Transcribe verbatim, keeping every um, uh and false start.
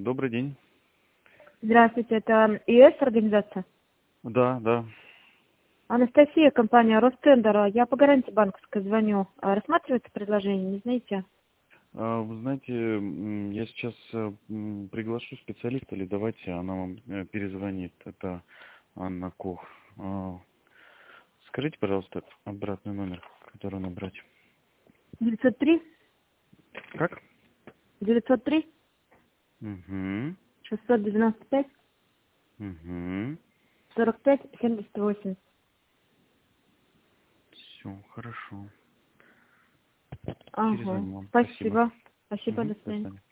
Добрый день. Здравствуйте, это ИС организация? Да, да. Анастасия, компания Ростендер. Я по гарантии банковской звоню. А рассматривается предложение, не знаете? А, Вы знаете, м, я сейчас э, м, приглашу специалиста, или давайте она вам э, перезвонит. Это Анна Кох. А, Скажите, пожалуйста, обратный номер, который набрать. девятьсот три Как? девятьсот три Угу. шестьсот девяносто пять Угу. сорок пять семьдесят восемь. Все, хорошо. Ага. Перезвоню вам. Спасибо. Спасибо. Спасибо, Угу. до До свидания. свидания.